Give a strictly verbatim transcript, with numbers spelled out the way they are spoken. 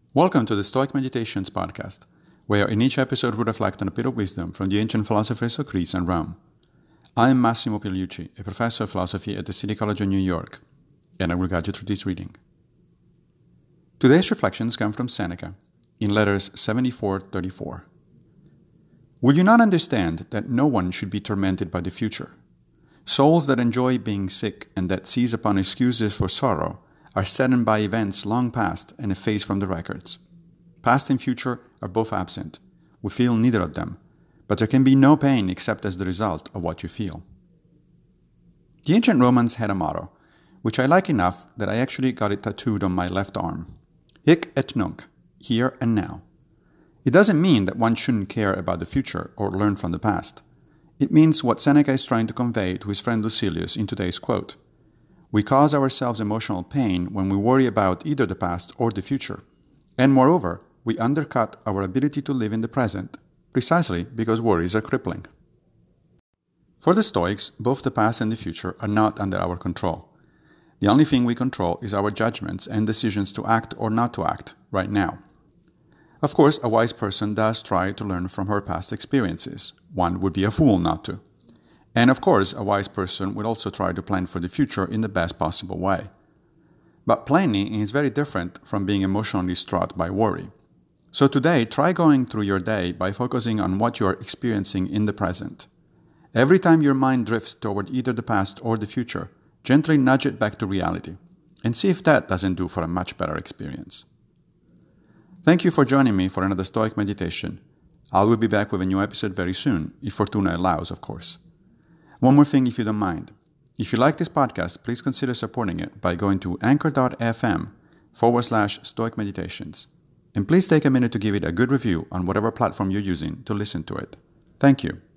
Welcome to the Stoic Meditations podcast, where in each episode we reflect on a bit of wisdom from the ancient philosophers of Greece and Rome. I am Massimo Pigliucci, a professor of philosophy at the City College of New York, and I will guide you through this reading. Today's reflections come from Seneca, in letters seventy-four thirty-four. Will you not understand that no one should be tormented by the future? Souls that enjoy being sick and that seize upon excuses for sorrow are saddened by events long past and effaced from the records. Past and future are both absent. We feel neither of them, but there can be no pain except as the result of what you feel. The ancient Romans had a motto, which I like enough that I actually got it tattooed on my left arm. Hic et nunc, here and now. It doesn't mean that one shouldn't care about the future or learn from the past. It means what Seneca is trying to convey to his friend Lucilius in today's quote. We cause ourselves emotional pain when we worry about either the past or the future. And moreover, we undercut our ability to live in the present, precisely because worries are crippling. For the Stoics, both the past and the future are not under our control. The only thing we control is our judgments and decisions to act or not to act right now. Of course, a wise person does try to learn from her past experiences. One would be a fool not to. And of course, a wise person would also try to plan for the future in the best possible way. But planning is very different from being emotionally distraught by worry. So today, try going through your day by focusing on what you are experiencing in the present. Every time your mind drifts toward either the past or the future, gently nudge it back to reality, and see if that doesn't do for a much better experience. Thank you for joining me for another Stoic meditation. I will be back with a new episode very soon, if Fortuna allows, of course. One more thing if you don't mind. If you like this podcast, please consider supporting it by going to anchor.fm forward slash stoic meditations. And please take a minute to give it a good review on whatever platform you're using to listen to it. Thank you.